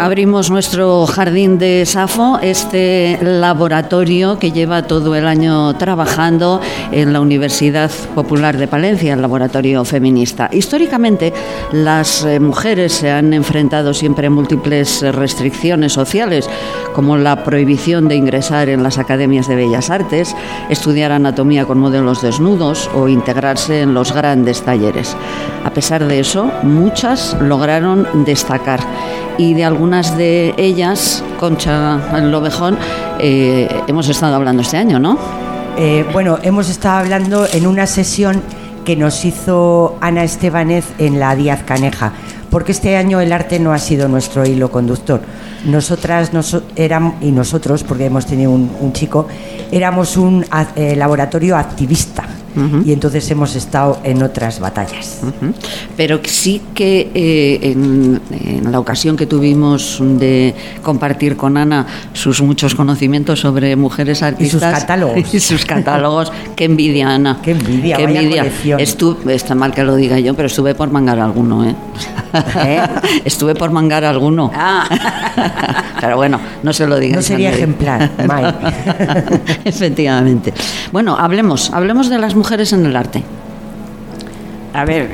abrimos nuestro jardín de Safo, este laboratorio que lleva todo el año trabajando en la Universidad Popular de Palencia, el laboratorio feminista. Históricamente, las mujeres se han enfrentado siempre a múltiples restricciones sociales, como la prohibición de ingresar en las academias de Bellas Artes, estudiar anatomía con modelos desnudos o integrarse en los grandes talleres. A pesar de eso, muchas lograron destacar. Y de algunas de ellas, Concha Lobejón, hemos estado hablando este año, ¿no? Bueno, hemos estado hablando en una sesión que nos hizo Ana Estebanez en la Díaz Caneja, porque este año el arte no ha sido nuestro hilo conductor. Nosotras y nosotros, porque hemos tenido un chico, éramos un laboratorio activista. Uh-huh. Y entonces hemos estado en otras batallas. Uh-huh. Pero sí que en la ocasión que tuvimos de compartir con Ana sus muchos conocimientos sobre mujeres artistas y sus catálogos, qué envidia, Ana, qué envidia. Está mal que lo diga yo, pero estuve por mangar alguno, estuve por mangar alguno. Pero bueno, no se lo digas. No sería ejemplar, May. Efectivamente. Bueno, hablemos de las mujeres en el arte. A ver,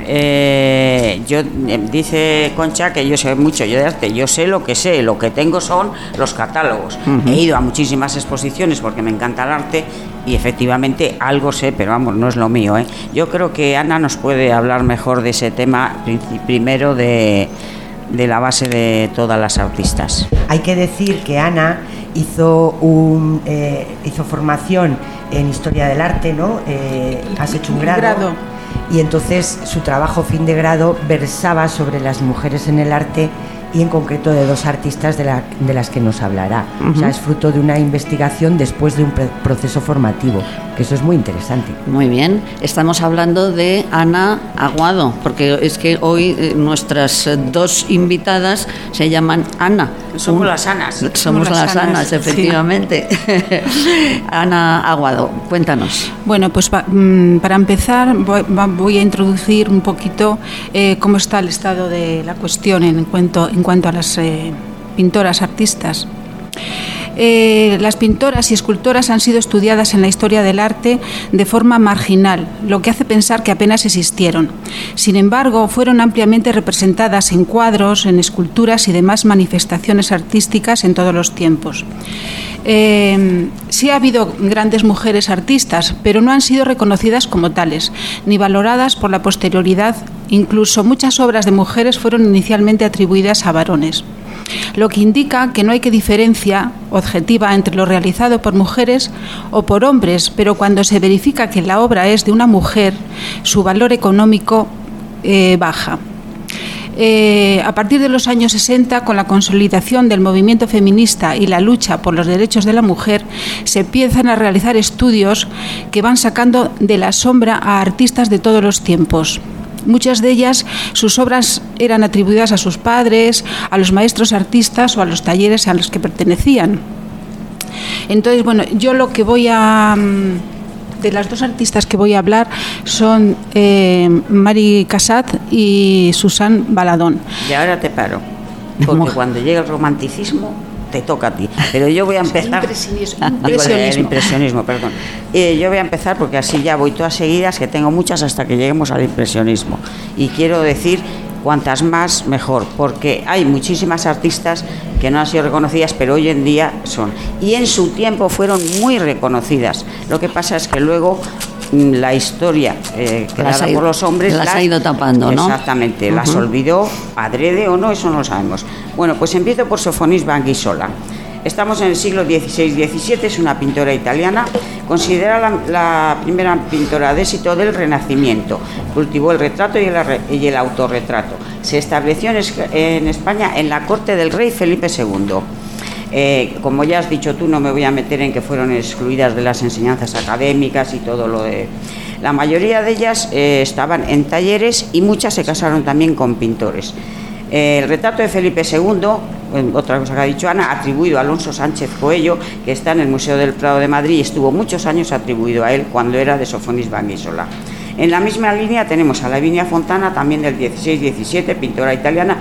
dice Concha que yo sé mucho yo de arte. Yo sé, lo que tengo son los catálogos. Uh-huh. He ido a muchísimas exposiciones porque me encanta el arte y efectivamente algo sé, pero vamos, no es lo mío, Yo creo que Ana nos puede hablar mejor de ese tema, primero de la base de todas las artistas. Hay que decir que Ana hizo formación en Historia del Arte, ¿no? Has hecho un grado. Y entonces su trabajo fin de grado versaba sobre las mujeres en el arte y en concreto de dos artistas de las que nos hablará. Uh-huh. O sea, es fruto de una investigación después de un proceso formativo, que eso es muy interesante. Muy bien, estamos hablando de Ana Aguado, porque es que hoy nuestras dos invitadas se llaman Ana. Somos las Anas. Somos las Anas, efectivamente. Sí. Ana Aguado, cuéntanos. Bueno, pues para empezar voy a introducir un poquito cómo está el estado de la cuestión en cuanto a las pintoras artistas. Las pintoras y escultoras han sido estudiadas en la historia del arte de forma marginal, lo que hace pensar que apenas existieron. Sin embargo, fueron ampliamente representadas en cuadros, en esculturas y demás manifestaciones artísticas en todos los tiempos. Sí ha habido grandes mujeres artistas, pero no han sido reconocidas como tales, ni valoradas por la posterioridad. Incluso muchas obras de mujeres fueron inicialmente atribuidas a varones, lo que indica que no hay diferencia objetiva entre lo realizado por mujeres o por hombres, pero cuando se verifica que la obra es de una mujer, su valor económico baja. A partir de los años 60, con la consolidación del movimiento feminista y la lucha por los derechos de la mujer, se empiezan a realizar estudios que van sacando de la sombra a artistas de todos los tiempos. Muchas de ellas, sus obras eran atribuidas a sus padres, a los maestros artistas o a los talleres a los que pertenecían. Entonces, bueno, yo lo que de las dos artistas que voy a hablar son Mari Cassatt y Susan Baladón. Y ahora te paro, porque cuando llega el romanticismo te toca a ti, pero yo voy a empezar el impresionismo, perdón. Yo voy a empezar porque así ya voy todas seguidas, que tengo muchas hasta que lleguemos al impresionismo, y quiero decir cuantas más mejor, porque hay muchísimas artistas que no han sido reconocidas, pero hoy en día son, y en su tiempo fueron muy reconocidas. Lo que pasa es que luego la historia creada por los hombres las ha ido tapando, ¿no? Exactamente, las olvidó, adrede o no, eso no lo sabemos. Bueno, pues empiezo por Sofonis Vanguissola. Estamos en el siglo XVI-XVII, es una pintora italiana, considerada la primera pintora de éxito del Renacimiento. Cultivó el retrato y el autorretrato. Se estableció en España en la corte del rey Felipe II. Como ya has dicho tú, no me voy a meter en que fueron excluidas de las enseñanzas académicas y todo lo de... La mayoría de ellas estaban en talleres y muchas se casaron también con pintores. El retrato de Felipe II, otra cosa que ha dicho Ana, atribuido a Alonso Sánchez Coello, que está en el Museo del Prado de Madrid y estuvo muchos años atribuido a él cuando era de Sofonis Vanguissola. En la misma línea tenemos a Lavinia Fontana, también del XVI-XVII, pintora italiana,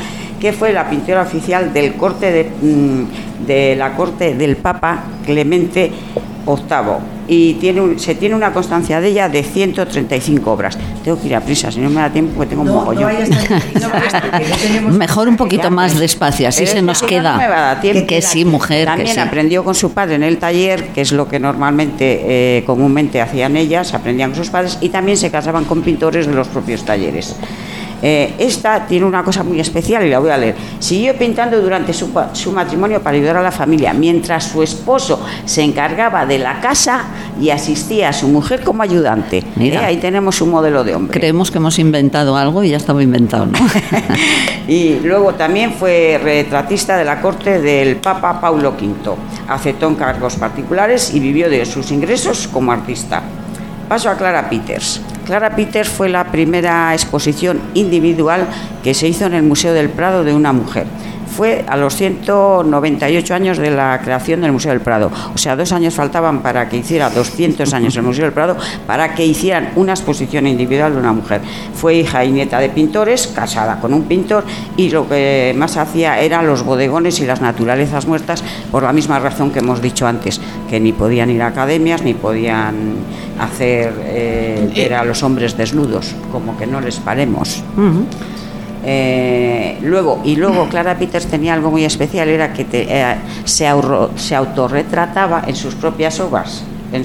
que fue la pintora oficial del corte de la corte del Papa Clemente VIII, y se tiene una constancia de ella de 135 obras. Tengo que ir a prisa, si no me da tiempo, porque tengo un mogollón. Mejor un poquito más despacio, así se nos queda. No me va a dar tiempo. Que sí, mujer. También que sí. aprendió con su padre en el taller, que es lo que normalmente, comúnmente hacían ellas, aprendían con sus padres, y también se casaban con pintores de los propios talleres. Esta tiene una cosa muy especial y la voy a leer. Siguió pintando durante su matrimonio para ayudar a la familia, mientras su esposo se encargaba de la casa y asistía a su mujer como ayudante. Ahí tenemos un modelo de hombre. Creemos que hemos inventado algo y ya estaba inventado, ¿no? Y luego también fue retratista de la corte del Papa Paulo V. Aceptó encargos particulares y vivió de sus ingresos como artista. Paso a Clara Peters. Clara Peters fue la primera exposición individual que se hizo en el Museo del Prado de una mujer. Fue a los 198 años de la creación del Museo del Prado. O sea, 2 años faltaban para que hiciera 200 años el Museo del Prado, para que hicieran una exposición individual de una mujer. Fue hija y nieta de pintores, casada con un pintor, y lo que más hacía eran los bodegones y las naturalezas muertas, por la misma razón que hemos dicho antes, que ni podían ir a academias, ni podían hacer ver a los hombres desnudos, como que no les paremos. Uh-huh. Luego Clara Peters tenía algo muy especial, era que se autorretrataba en sus propias obras.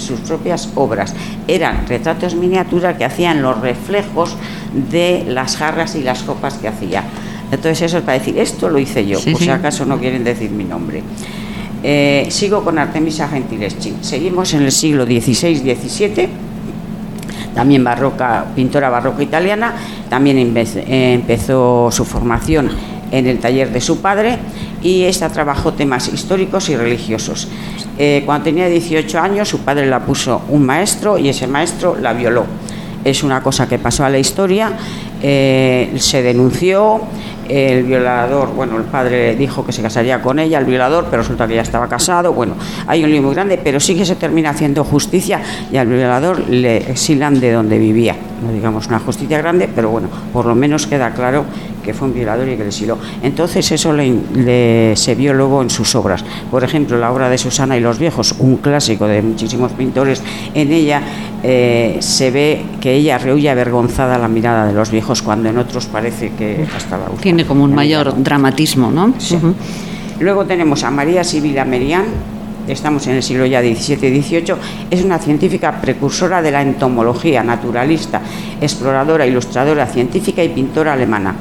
Eran retratos miniatura que hacían los reflejos de las jarras y las copas que hacía. Entonces eso es para decir, esto lo hice yo, por si acaso no quieren decir mi nombre. Sigo con Artemisa Gentileschi. Seguimos en el siglo XVI-XVII. También pintora barroca italiana. También empezó su formación en el taller de su padre, y esta trabajó temas históricos y religiosos. Cuando tenía 18 años, su padre la puso un maestro, y ese maestro la violó. Es una cosa que pasó a la historia. Se denunció. El violador, el padre dijo que se casaría con ella, el violador, pero resulta que ya estaba casado. Hay un lío muy grande, pero sí que se termina haciendo justicia, y al violador le exilan de donde vivía. No digamos una justicia grande, pero por lo menos queda claro que fue un violador y que le exiló. Entonces eso se vio luego en sus obras. Por ejemplo, la obra de Susana y los viejos, un clásico de muchísimos pintores. En ella se ve que ella rehuye avergonzada la mirada de los viejos, cuando en otros parece que hasta la usa. Tiene como un mayor dramatismo, ¿no? Sí. Uh-huh. Luego tenemos a María Sibila Merian. Estamos en el siglo ya XVII y XVIII. Es una científica precursora de la entomología, naturalista, exploradora, ilustradora, científica y pintora alemana.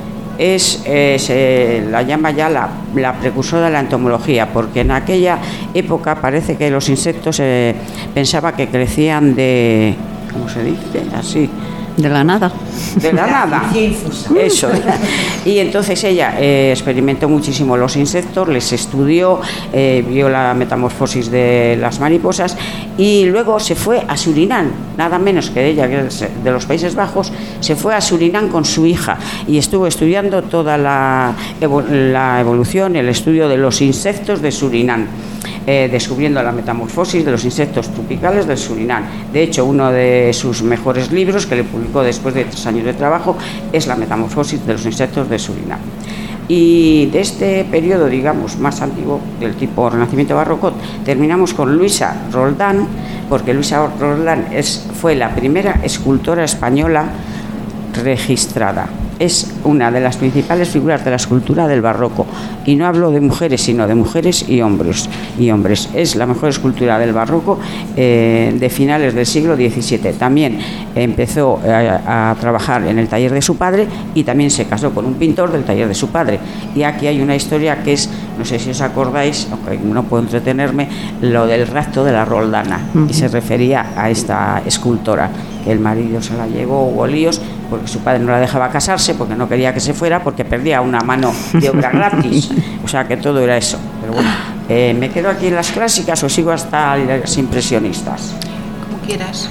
Se la llama ya la precursora de la entomología, porque en aquella época parece que los insectos pensaba que crecían de, ¿cómo se dice? Así. De la nada. De la nada. Eso. Y entonces ella experimentó muchísimo los insectos, les estudió, vio la metamorfosis de las mariposas, y luego se fue a Surinam, nada menos que ella, que es de los Países Bajos, se fue a Surinam con su hija y estuvo estudiando toda la evolución, el estudio de los insectos de Surinam. Descubriendo la metamorfosis de los insectos tropicales del Surinam. De hecho, uno de sus mejores libros, que le publicó después de 3 años de trabajo, es La metamorfosis de los insectos de Surinam. Y de este periodo, digamos, más antiguo, del tipo Renacimiento barroco, terminamos con Luisa Roldán, porque Luisa Roldán fue la primera escultora española registrada. Es una de las principales figuras de la escultura del barroco, y no hablo de mujeres, sino de mujeres y hombres. Es la mejor escultura del barroco de finales del siglo XVII. También empezó a trabajar en el taller de su padre, y también se casó con un pintor del taller de su padre. Y aquí hay una historia que es, no sé si os acordáis, aunque no puedo entretenerme, lo del rapto de la Roldana, y se refería a esta escultora, que el marido se la llevó, hubo líos, porque su padre no la dejaba casarse, porque no quería que se fuera, porque perdía una mano de obra gratis. O sea que todo era eso. Pero me quedo aquí en las clásicas o sigo hasta las impresionistas. Como quieras.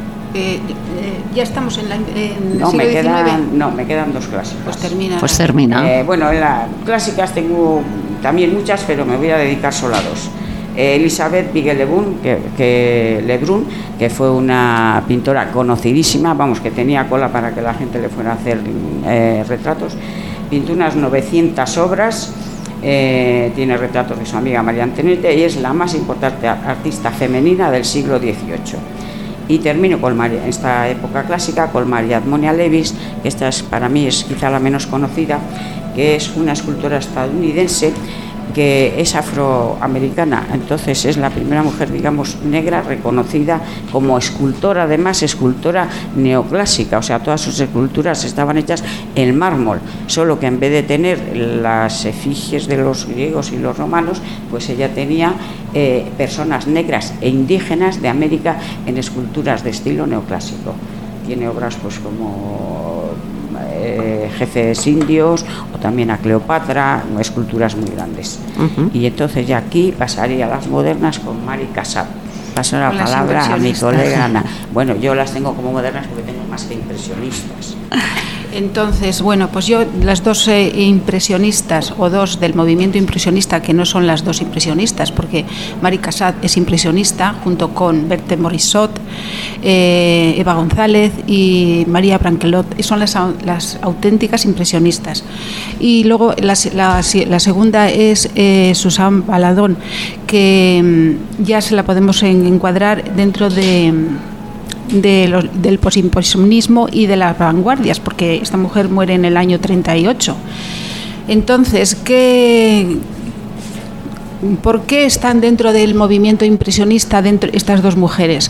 Ya estamos en no, siglo XIX. Me quedan 2 clásicas. Pues termina. En las clásicas tengo también muchas, pero me voy a dedicar solo a 2. Elisabeth Vigée-Lebrun, que fue una pintora conocidísima, que tenía cola para que la gente le fuera a hacer retratos. pintó unas 900 obras, tiene retratos de su amiga María Antonieta y es la más importante artista femenina del siglo XVIII. Y termino con esta época clásica con María Edmonia Levis, que esta para mí es quizá la menos conocida, que es una escultora estadounidense que es afroamericana, entonces es la primera mujer, digamos, negra reconocida como escultora, además escultora neoclásica, o sea, todas sus esculturas estaban hechas en mármol, solo que en vez de tener las efigies de los griegos y los romanos, pues ella tenía personas negras e indígenas de América en esculturas de estilo neoclásico. Tiene obras pues como jefes indios o también a Cleopatra, esculturas muy grandes. Y entonces ya aquí pasaría a las modernas con Mari Cassatt. Paso la palabra a mi colega Ana. Bueno, yo las tengo como modernas porque tengo más que impresionistas. Entonces, bueno, pues yo las dos impresionistas o dos del movimiento impresionista, que no son las dos impresionistas, porque Mari Cassatt es impresionista junto con Berthe Morisot, Eva González y María Branquelot, son las auténticas impresionistas. Y luego la segunda es Suzanne Valadon, que ya se la podemos encuadrar dentro del posimpresionismo y de las vanguardias, porque esta mujer muere en el año 38. Entonces, ¿por qué están dentro del movimiento impresionista estas dos mujeres?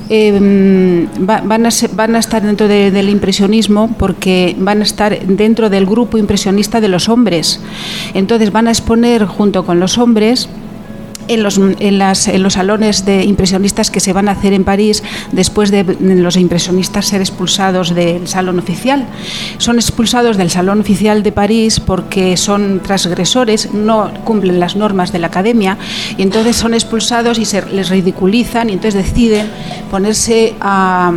Van a estar dentro del impresionismo porque van a estar dentro del grupo impresionista de los hombres. Entonces van a exponer junto con los hombres en los salones de impresionistas que se van a hacer en París después de los impresionistas ser expulsados del salón oficial. Son expulsados del salón oficial de París porque son transgresores, no cumplen las normas de la academia, y entonces son expulsados y les ridiculizan, y entonces deciden ponerse a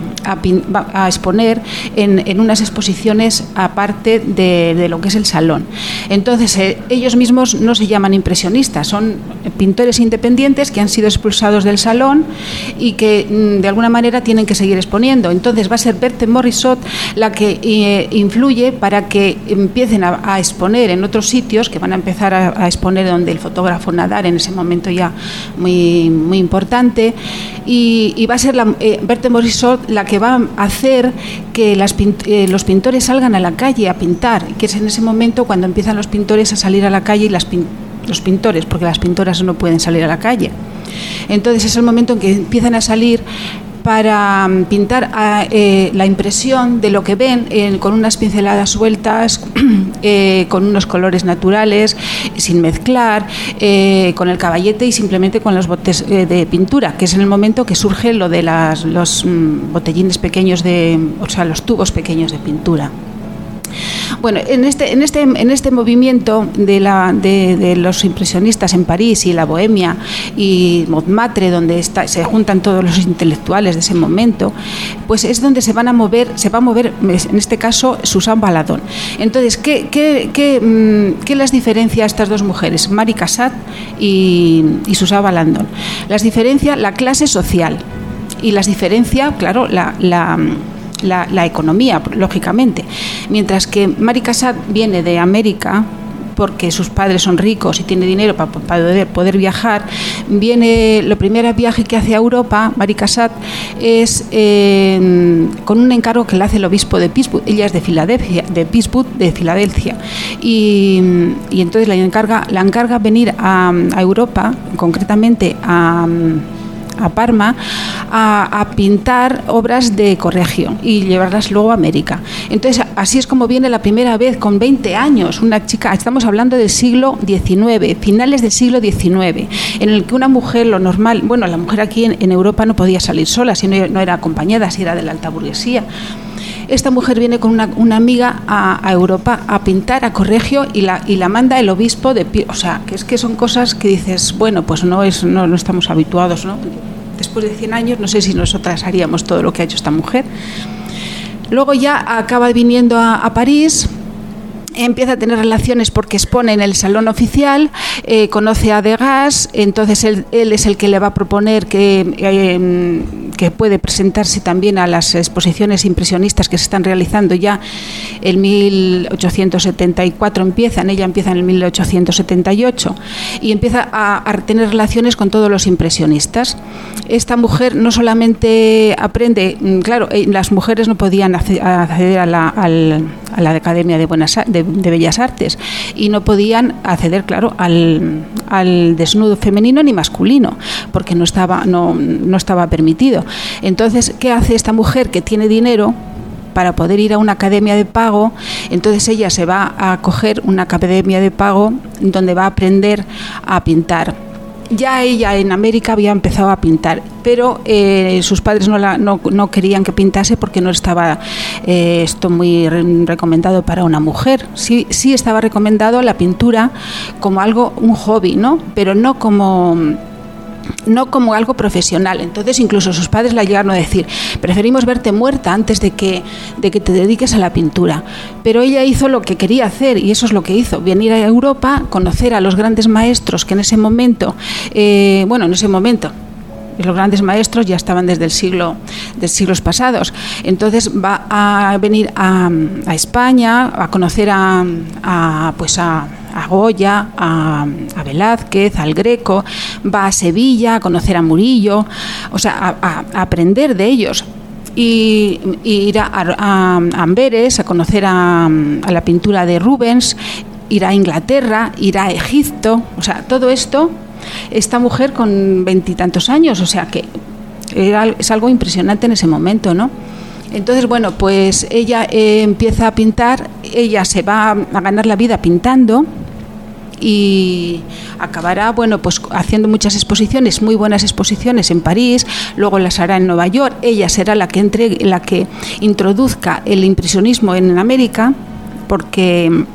exponer en unas exposiciones aparte de lo que es el salón. Entonces ellos mismos no se llaman impresionistas, son pintores independientes que han sido expulsados del salón y que de alguna manera tienen que seguir exponiendo. Entonces va a ser Berthe Morisot la que influye para que empiecen a exponer en otros sitios, que van a empezar a exponer donde el fotógrafo Nadar, en ese momento ya muy, muy importante, y va a ser Berthe Morisot la que va a hacer que los pintores salgan a la calle a pintar, que es en ese momento cuando empiezan los pintores a salir a la calle, y los pintores, porque las pintoras no pueden salir a la calle. Entonces es el momento en que empiezan a salir para pintar la impresión de lo que ven con unas pinceladas sueltas, con unos colores naturales, sin mezclar, con el caballete y simplemente con los botes de pintura, que es en el momento que surge lo de los botellines pequeños o sea, los tubos pequeños de pintura. Bueno, en este movimiento de los impresionistas en París y la Bohemia y Montmartre, donde se juntan todos los intelectuales de ese momento, pues es donde se va a mover en este caso Suzanne Valadon. Entonces, ¿qué las diferencia a estas dos mujeres, Mari Cassatt y Suzanne Valadon? Las diferencia la clase social y las diferencia, claro, la economía, lógicamente. Mientras que Mari Cassatt viene de América porque sus padres son ricos y tiene dinero para poder viajar, lo primer viaje que hace a Europa, Mari Cassatt, es con un encargo que le hace el obispo de Pittsburgh. Ella es de Filadelfia, y entonces la encarga venir a Europa, concretamente a Parma, a pintar obras de Correggio y llevarlas luego a América. Entonces, así es como viene la primera vez, con 20 años, una chica, estamos hablando del siglo XIX, finales del siglo XIX, en el que una mujer, lo normal, bueno, la mujer aquí en Europa no podía salir sola, si no era acompañada, si era de la alta burguesía. Esta mujer viene con una amiga a Europa a pintar a Correggio y la manda el obispo o sea, que son cosas que dices, bueno, pues no estamos habituados, ¿no? Después de 100 años, no sé si nosotras haríamos todo lo que ha hecho esta mujer. Luego ya acaba viniendo a París, empieza a tener relaciones porque expone en el salón oficial, conoce a Degas, entonces él es el que le va a proponer que que puede presentarse también a las exposiciones impresionistas que se están realizando ya en 1874 ella empieza en el 1878 y empieza a tener relaciones con todos los impresionistas. Esta mujer no solamente aprende, claro, las mujeres no podían acceder a la Academia de Bellas Artes y no podían acceder, claro, al desnudo femenino ni masculino, porque no estaba permitido. Entonces, ¿qué hace esta mujer que tiene dinero para poder ir a una academia de pago? Entonces ella se va a coger una academia de pago donde va a aprender a pintar. Ya ella en América había empezado a pintar, pero sus padres no querían que pintase porque no estaba esto muy recomendado para una mujer. Sí estaba recomendado la pintura como un hobby, ¿no? Pero no como algo profesional. Entonces incluso sus padres la llegaron a decir: preferimos verte muerta antes de que te dediques a la pintura. Pero ella hizo lo que quería hacer, y eso es lo que hizo: venir a Europa, conocer a los grandes maestros que en ese momento, los grandes maestros ya estaban desde siglos pasados. Entonces va a venir a España a conocer a Goya, a Velázquez, al Greco, va a Sevilla a conocer a Murillo, o sea, a aprender de ellos. Y ir a Amberes a conocer a la pintura de Rubens, ir a Inglaterra, ir a Egipto, o sea, todo esto, esta mujer con 20 y tantos años, o sea que es algo impresionante en ese momento, ¿no? Entonces, bueno, pues ella empieza a pintar, ella se va a ganar la vida pintando y acabará, bueno, pues haciendo muchas exposiciones, muy buenas exposiciones en París, luego las hará en Nueva York. Ella será la que introduzca el impresionismo en América, porque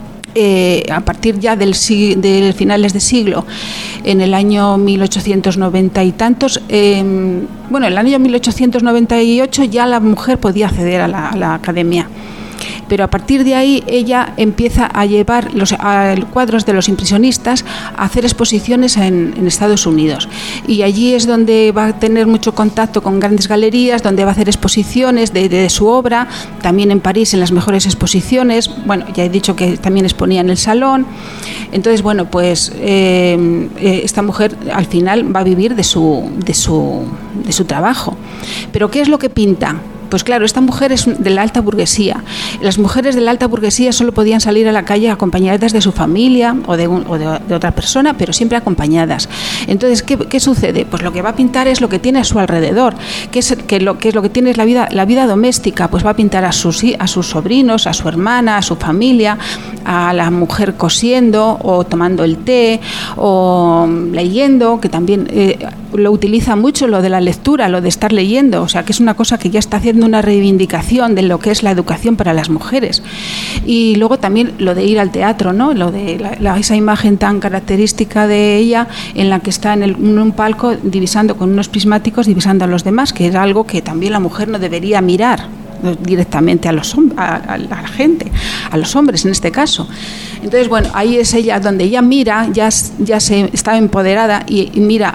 a partir ya del finales de siglo, en el año 1890 y tantos, en el año 1898 ya la mujer podía acceder a la academia. Pero a partir de ahí ella empieza a llevar los cuadros de los impresionistas a hacer exposiciones en Estados Unidos, y allí es donde va a tener mucho contacto con grandes galerías, donde va a hacer exposiciones de su obra, también en París en las mejores exposiciones. Bueno, ya he dicho que también exponía en el Salón. Entonces, bueno, pues esta mujer al final va a vivir de su trabajo. Pero ¿qué es lo que pinta? Pues claro, esta mujer es de la alta burguesía. Las mujeres de la alta burguesía solo podían salir a la calle acompañadas de su familia o de otra persona, pero siempre acompañadas. Entonces, ¿qué sucede? Pues lo que va a pintar es lo que tiene a su alrededor. ¿Qué es lo que tiene es la vida doméstica? Pues va a pintar a sus sobrinos, a su hermana, a su familia, a la mujer cosiendo o tomando el té o leyendo, que también lo utiliza mucho, lo de la lectura, lo de estar leyendo. O sea, que es una cosa que ya está haciendo una reivindicación de lo que es la educación para las mujeres. Y luego también lo de ir al teatro, ¿no? Lo de esa imagen tan característica de ella, en la que está en un palco divisando con unos prismáticos, divisando a los demás, que es algo que también la mujer no debería mirar directamente a la gente, a los hombres en este caso. Entonces, bueno, ahí es ella donde ella mira, ya se está empoderada y mira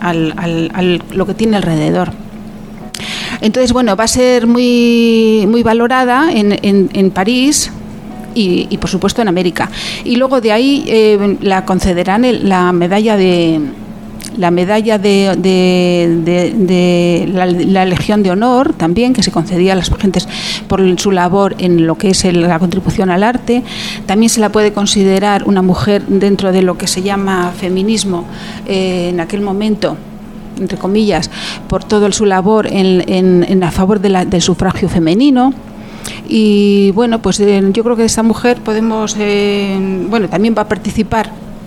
lo que tiene alrededor. Entonces, bueno, va a ser muy, muy valorada en París y por supuesto en América. Y luego de ahí la concederán la medalla de la Legión de Honor también, que se concedía a las gentes por su labor en lo que es la contribución al arte. También se la puede considerar una mujer dentro de lo que se llama feminismo en aquel momento, entre comillas, por todo su labor a favor del sufragio femenino. Y bueno, pues yo creo que esta mujer también va a participar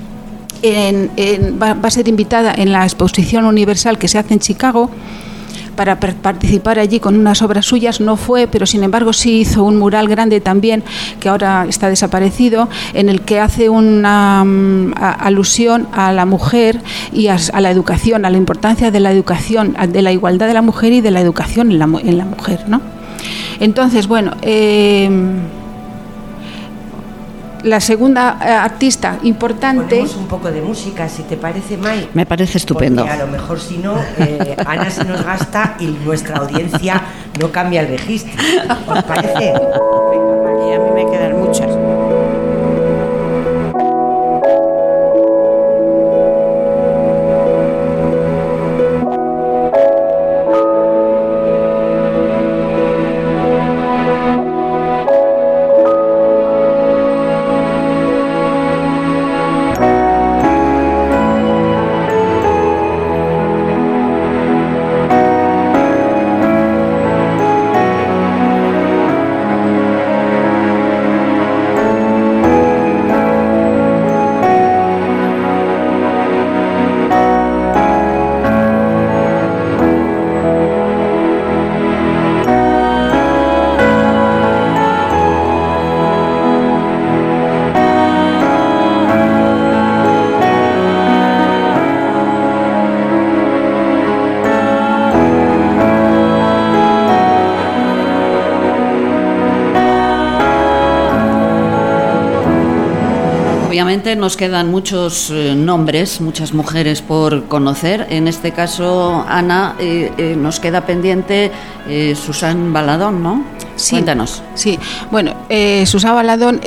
va a ser invitada en la exposición universal que se hace en Chicago para participar allí con unas obras suyas. No fue, pero sin embargo sí hizo un mural grande también, que ahora está desaparecido, en el que hace una alusión a la mujer y a la educación, a la importancia de la educación, de la igualdad de la mujer y de la educación en la mujer, ¿no? Entonces, bueno, la segunda artista importante... Ponemos un poco de música, si te parece, Mai. Me parece estupendo. Porque a lo mejor si no, Ana se nos gasta y nuestra audiencia no cambia el registro. ¿Os parece? Venga, María, a mí me quedan muchas. Obviamente nos quedan muchos nombres, muchas mujeres por conocer. En este caso, Ana, nos queda pendiente Susan Baladón, ¿no? Sí, Cuéntanos. Sí, bueno, Susan Baladón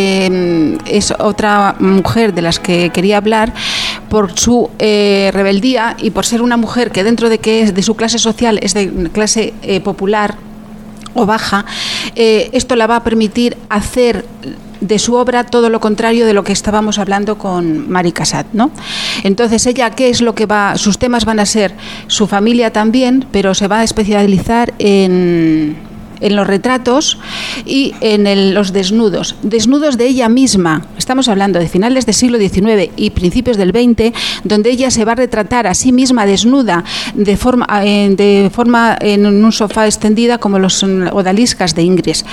es otra mujer de las que quería hablar por su rebeldía y por ser una mujer que dentro de que es de su clase social, es de clase popular o baja, esto la va a permitir hacer de su obra todo lo contrario de lo que estábamos hablando con Mari Cassatt, ¿no? Entonces ella, ¿qué es lo que va? Sus temas van a ser su familia también, pero se va a especializar en los retratos y en los desnudos de ella misma. Estamos hablando de finales del siglo XIX y principios del XX, donde ella se va a retratar a sí misma desnuda de forma en un sofá extendida como los odaliscas de Ingres.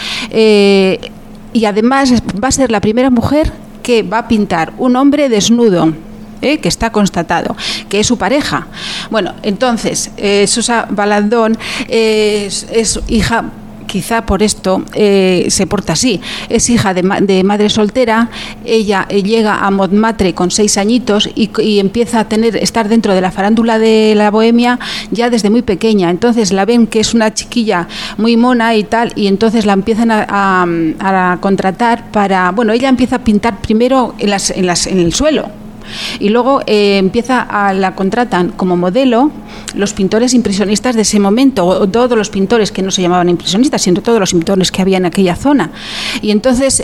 Y además va a ser la primera mujer que va a pintar un hombre desnudo, que está constatado, que es su pareja. Bueno, entonces, Susan Baladón es hija, quizá por esto se porta así, es hija de madre soltera. Ella llega a Montmartre con 6 añitos y empieza a estar dentro de la farándula de la bohemia ya desde muy pequeña. Entonces la ven que es una chiquilla muy mona y tal, y entonces la empiezan a contratar para... Bueno, ella empieza a pintar primero en el suelo, y luego la contratan como modelo los pintores impresionistas de ese momento, o todos los pintores que no se llamaban impresionistas, sino todos los pintores que había en aquella zona. Y entonces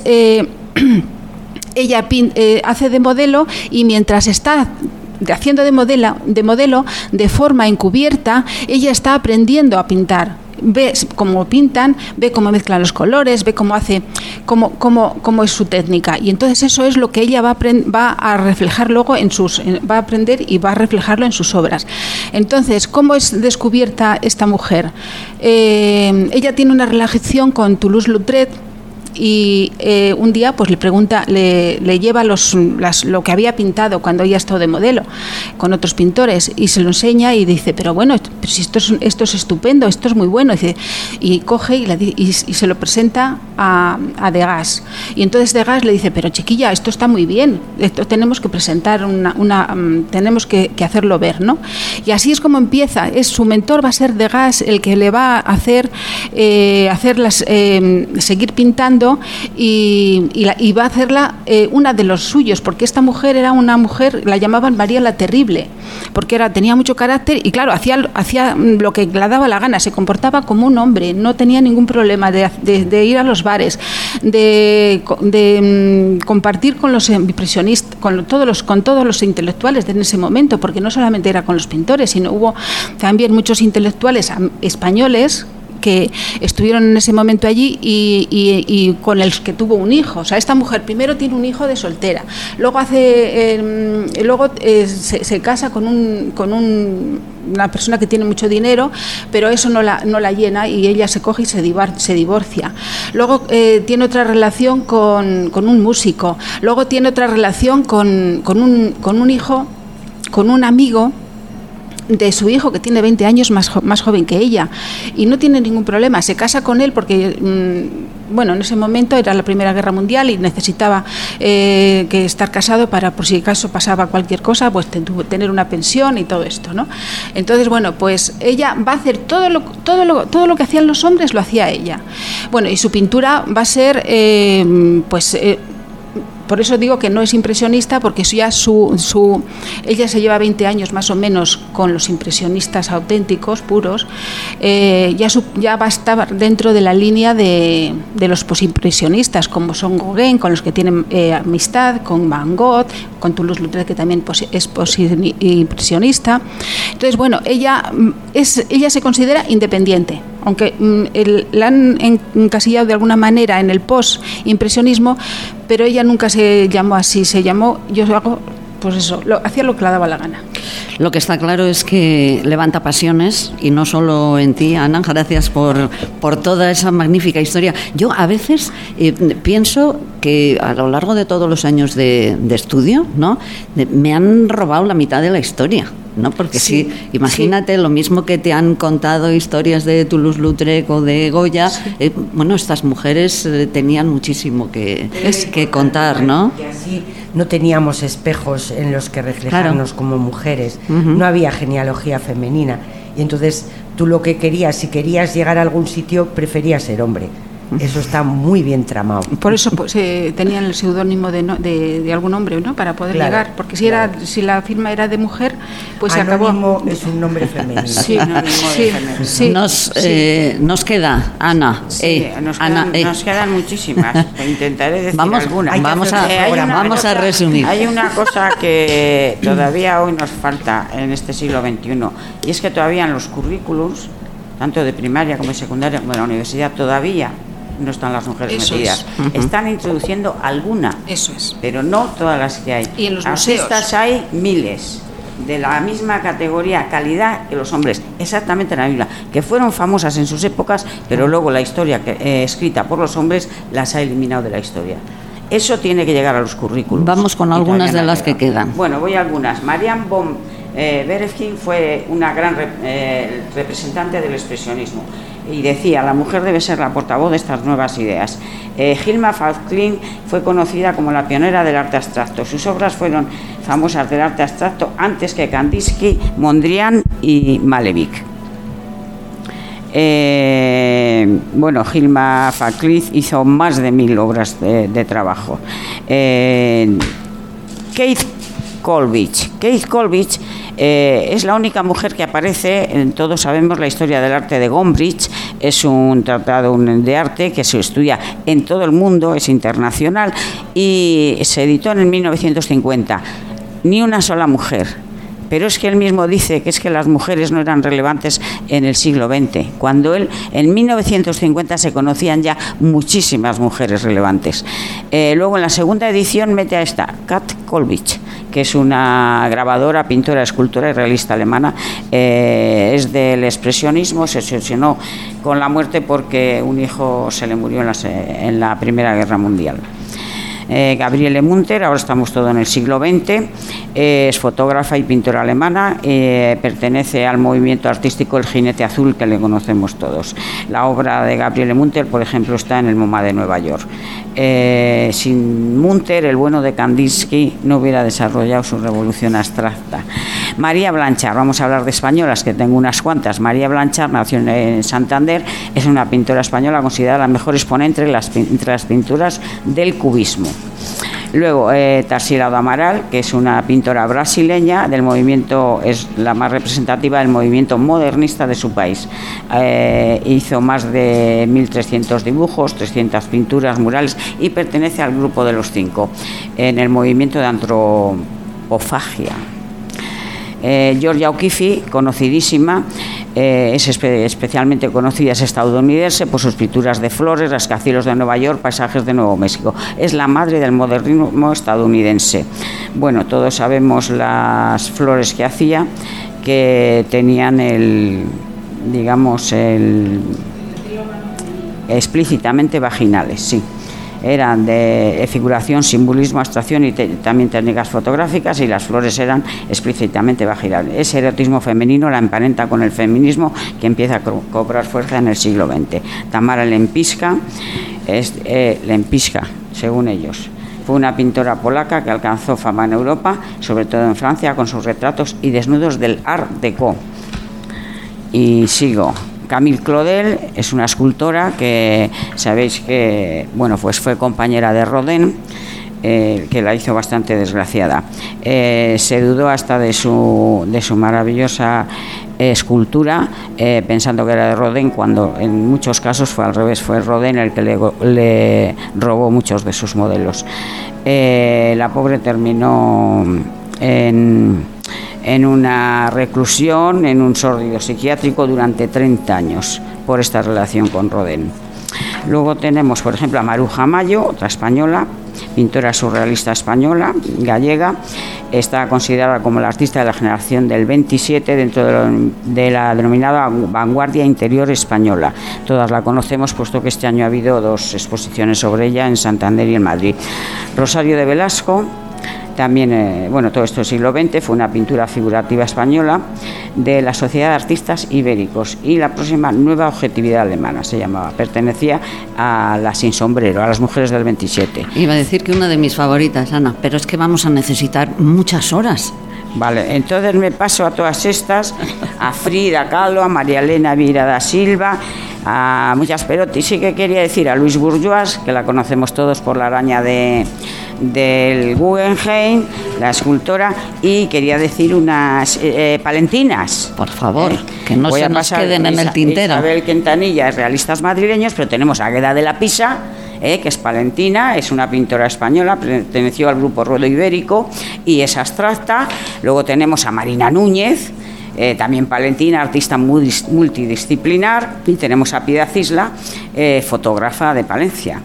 ella hace de modelo, y mientras está haciendo de modelo de forma encubierta, ella está aprendiendo a pintar. Ve cómo pintan, ve cómo mezclan los colores, ve cómo hace, cómo es su técnica, y entonces eso es lo que ella va a reflejar luego va a aprender y va a reflejarlo en sus obras. Entonces, ¿cómo es descubierta esta mujer? Ella tiene una relación con Toulouse-Lautrec, y un día pues le pregunta, le lleva lo que había pintado cuando ella estaba de modelo con otros pintores, y se lo enseña y dice, pero bueno, pero si esto es estupendo, esto es muy bueno. Y coge y se lo presenta a Degas, y entonces Degas le dice, pero chiquilla, esto está muy bien, esto tenemos que presentar tenemos que hacerlo ver, ¿no? Y así es como empieza. Su mentor va a ser Degas, el que le va a hacer seguir pintando, y va a hacerla una de los suyos, porque esta mujer era una mujer, la llamaban María la Terrible, porque tenía mucho carácter y claro, hacía lo que le daba la gana, se comportaba como un hombre, no tenía ningún problema de ir a los bares, de compartir con los impresionistas, con todos los intelectuales de ese momento, porque no solamente era con los pintores, sino hubo también muchos intelectuales españoles que estuvieron en ese momento allí y con el que tuvo un hijo. O sea, esta mujer primero tiene un hijo de soltera, luego se casa con una persona que tiene mucho dinero, pero eso no la llena, y ella se coge y se divorcia. Luego tiene otra relación con un músico, luego tiene otra relación con un hijo, con un amigo de su hijo, que tiene 20 años más joven que ella, y no tiene ningún problema. Se casa con él porque, bueno, en ese momento era la Primera Guerra Mundial y necesitaba que estar casado para, por si acaso pasaba cualquier cosa, pues tener una pensión y todo esto, ¿no? Entonces, bueno, pues ella va a hacer todo lo que hacían los hombres, lo hacía ella. Bueno, y su pintura va a ser, por eso digo que no es impresionista, porque ella se lleva 20 años más o menos con los impresionistas auténticos, puros. Ya va a estar dentro de la línea de los posimpresionistas, como son Gauguin, con los que tienen amistad, con Van Gogh, con Toulouse-Lautrec, que también es posimpresionista. Entonces, bueno, ella se considera independiente, aunque la han encasillado de alguna manera en el post-impresionismo, pero ella nunca se llamó así, se llamó, yo hago, pues eso, hacía lo que le daba la gana. Lo que está claro es que levanta pasiones, y no solo en ti, Ana. Gracias por toda esa magnífica historia. Yo a veces pienso que a lo largo de todos los años de estudio, ¿no?, me han robado la mitad de la historia, ¿no? Porque sí, imagínate, lo mismo que te han contado historias de Toulouse-Lautrec o de Goya, bueno, estas mujeres tenían muchísimo que contar, ¿no? Y así no teníamos espejos en los que reflejarnos como mujeres, no había genealogía femenina, y entonces tú lo que querías, si querías llegar a algún sitio, preferías ser hombre. Eso está muy bien tramado. Por eso pues, tenían el seudónimo de algún hombre, ¿no?, para poder llegar, porque si la firma era de mujer, pues se acabó. Anónimo es un nombre femenino. Nos queda, Ana. Nos quedan muchísimas. Intentaré decir algunas. Vamos a resumir. Hay una cosa que todavía hoy nos falta en este siglo XXI, y es que todavía en los currículums, tanto de primaria como de secundaria como de la universidad, todavía no están las mujeres metidas. Están introduciendo alguna, pero no todas las que hay. Y en los artistas museos hay miles, de la misma categoría, calidad que los hombres, exactamente la misma, que fueron famosas en sus épocas, pero luego la historia escrita por los hombres las ha eliminado de la historia. Eso tiene que llegar a los currículos. Vamos con algunas de las que quedan. Bueno, voy a algunas. Marianne von Berefkin fue una gran representante del expresionismo, y decía: la mujer debe ser la portavoz de estas nuevas ideas. Hilma Falklin fue conocida como la pionera del arte abstracto. Sus obras fueron famosas del arte abstracto antes que Kandinsky, Mondrian y Malevich. Bueno, Hilma Falklin hizo más de 1000 obras de trabajo. Kate Coleridge es la única mujer que aparece, todos sabemos la historia del arte de Gombrich, es un tratado de arte que se estudia en todo el mundo, es internacional, y se editó en el 1950. Ni una sola mujer. Pero es que él mismo dice que es que las mujeres no eran relevantes en el siglo XX, cuando él, en 1950, se conocían ya muchísimas mujeres relevantes. Luego, en la segunda edición, mete a esta, Kate Coleridge, que es una grabadora, pintora, escultora y realista alemana. Es del expresionismo, se obsesionó con la muerte porque un hijo se le murió en la Primera Guerra Mundial. Gabriele Munter, ahora estamos todo en el siglo XX, es fotógrafa y pintora alemana, pertenece al movimiento artístico El Jinete Azul, que le conocemos todos. La obra de Gabriele Munter, por ejemplo, está en el MoMA de Nueva York. Sin Munter, el bueno de Kandinsky no hubiera desarrollado su revolución abstracta. María Blanchard, vamos a hablar de españolas, que tengo unas cuantas. María Blanchard nació en Santander, es una pintora española considerada la mejor exponente entre las pinturas del cubismo. Luego, Tarsila do Amaral, que es una pintora brasileña del movimiento, es la más representativa del movimiento modernista de su país. Hizo más de 1300 dibujos, 300 pinturas, murales, y pertenece al grupo de los 5 en el movimiento de antropofagia. Georgia O'Keeffe, conocidísima, es especialmente conocida, es estadounidense por sus pinturas de flores, rascacielos de Nueva York, paisajes de Nuevo México. Es la madre del modernismo estadounidense. Bueno, todos sabemos las flores que hacía, que tenían explícitamente vaginales, sí. eran de figuración, simbolismo, abstracción y también técnicas fotográficas, y las flores eran explícitamente vaginales. Ese erotismo femenino la emparenta con el feminismo que empieza a cobrar fuerza en el siglo XX. Tamara Lempicka, según ellos, fue una pintora polaca que alcanzó fama en Europa, sobre todo en Francia, con sus retratos y desnudos del Art Deco. Y sigo. Camille Claudel es una escultora que sabéis que pues fue compañera de Rodin, que la hizo bastante desgraciada. Se dudó hasta de su maravillosa escultura, pensando que era de Rodin, cuando en muchos casos fue al revés, fue Rodin el que le robó muchos de sus modelos. La pobre terminó en una reclusión, en un sórdido psiquiátrico durante 30 años por esta relación con Rodin. Luego tenemos, por ejemplo, a Maruja Mayo, otra española, pintora surrealista española, gallega. Está considerada como la artista de la generación del 27 dentro de la denominada vanguardia interior española. Todas la conocemos, puesto que este año ha habido 2 exposiciones sobre ella en Santander y en Madrid. Rosario de Velasco, también, todo esto del siglo XX, fue una pintura figurativa española de la Sociedad de Artistas Ibéricos, y la próxima Nueva Objetividad Alemana se llamaba. Pertenecía a la Sin Sombrero, a las mujeres del 27. Iba a decir que una de mis favoritas, Ana, pero es que vamos a necesitar muchas horas. Vale, entonces me paso a todas estas, a Frida Kahlo, a María Elena Vieira da Silva, a muchas Perotti. Sí que quería decir a Louise Bourgeois, que la conocemos todos por la araña del Guggenheim, la escultora, y quería decir unas palentinas. Por favor, que no se nos queden en el tintero. Isabel Quintanilla es realistas madrileños, pero tenemos a Águeda de la Pisa, que es palentina, es una pintora española, perteneció al grupo Ruedo Ibérico y es abstracta. Luego tenemos a Marina Núñez, también palentina, artista multidisciplinar, y tenemos a Piedad Isla, fotógrafa de Palencia.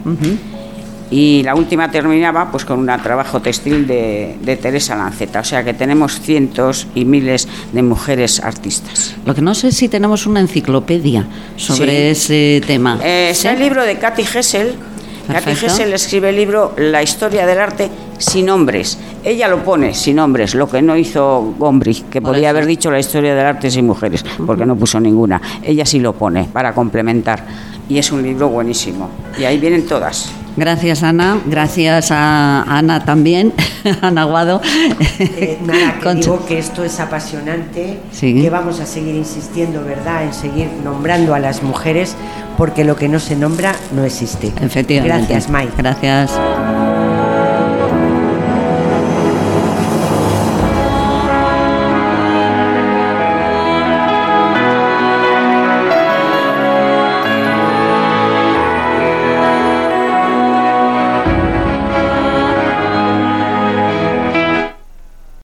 Y la última terminaba con un trabajo textil de Teresa Lanceta. O sea que tenemos cientos y miles de mujeres artistas. Lo que no sé es si tenemos una enciclopedia sobre ese tema. Es el libro de Katy Hessel. Katy Hessel escribe el libro La historia del arte sin nombres. Ella lo pone sin nombres, lo que no hizo Gombrich, que podía haber dicho la historia del arte sin mujeres, porque no puso ninguna. Ella sí lo pone para complementar. Y es un libro buenísimo. Y ahí vienen todas. Gracias, Ana. Gracias a Ana también, Ana Aguado. Nada, que digo que esto es apasionante, que vamos a seguir insistiendo, ¿verdad?, en seguir nombrando a las mujeres, porque lo que no se nombra no existe. Efectivamente. Gracias, Mai. Gracias.